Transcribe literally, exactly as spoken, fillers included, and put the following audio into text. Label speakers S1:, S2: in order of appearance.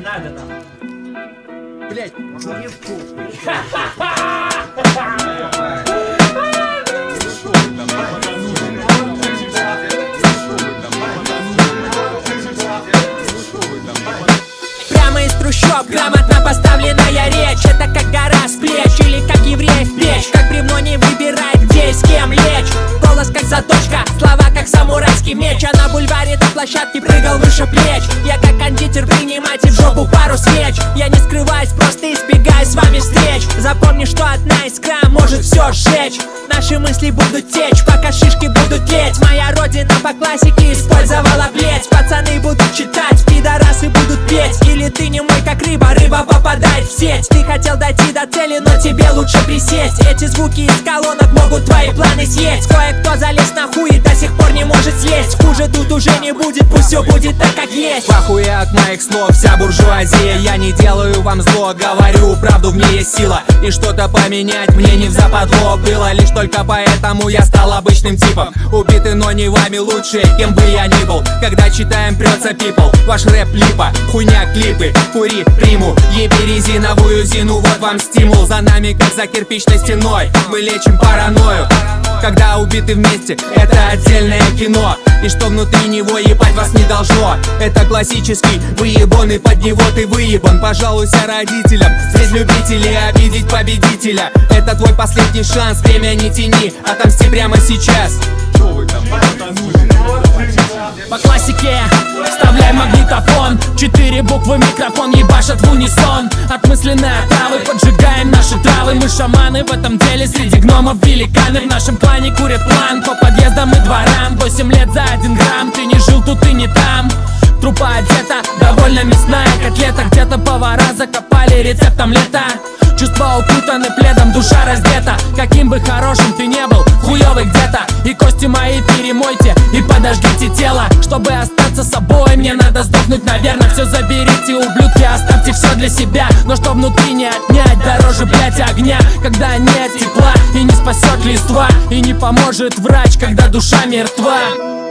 S1: надо нам.
S2: Блять, не в кухне.
S3: Прямо из трущоб, грамотно поставленная речь. Это как гора с плеч или как еврей в печь. Как бревно не выбирает, где и с кем лечь. Голос как заточка, слова как самурайский меч. А на бульваре до площадки прыгал выше плеч. Я как кондитер, принимайте в жопу пару свеч. Я не скрываюсь, просто избегаю с вами встреч. Запомни, что одна искра может все сжечь. Наши мысли будут течь, пока шишки будут леть. Моя родина по классике использовала плеть. Пацаны будут читать, пидорасы будут петь. Или ты не мой как рыба, рыба попадает в сеть. Ты хотел дойти до цели, но тебе лучше присесть. Эти звуки из колонок могут твои планы съесть. Кое-кто залез на хуй и до сих пор не может слезть. Хуже тут уже не будет, пусть все будет так, как есть.
S4: Похуя от моих слов вся буржуазия. Я не делаю вам зло, говорю правду, в ней есть сила. И что-то поменять мне не взападло было. Лишь только поэтому я стал обычным типом. Убитый, но не вами лучше, кем бы я ни был. Когда читаем, прется people. Ваш рэп липа, хуйня клипы. Кури приму, еби резиновую зину. Вот вам стимул, за нами как за кирпичной стеной. Мы лечим паранойю. Когда убиты вместе, это отдельное кино. И что внутри него ебать вас не должно. Это классический выебон, и под него ты выебан. Пожалуйся родителям, здесь любители обидеть победителя. Это твой последний шанс, время не тяни, отомсти прямо сейчас.
S3: По классике вставляй магнитофон. Четыре буквы, микрофон ебашат в унисон. От мысленной отравы поджигаем наши травы. Мы шаманы в этом деле, среди гномов великаны. В нашем клане курят план по подъездам и дворам. Восемь лет за один грамм, ты не жил тут и не там. Трупа одета, довольно мясная котлета. Где-то повара закопали рецептом лета. Чувства укутаны пледом, душа раздета. Каким бы хорошим ты не был, хуёвый где-то. И кости мои перемойте и подожгите тело. Чтобы остаться собой, мне надо сдохнуть, наверное. Все заберите, ублюдки, оставьте все для себя. Но что внутри не отнять, дороже, блять, огня. Когда нет тепла и не спасет листва, и не поможет врач, когда душа мертва.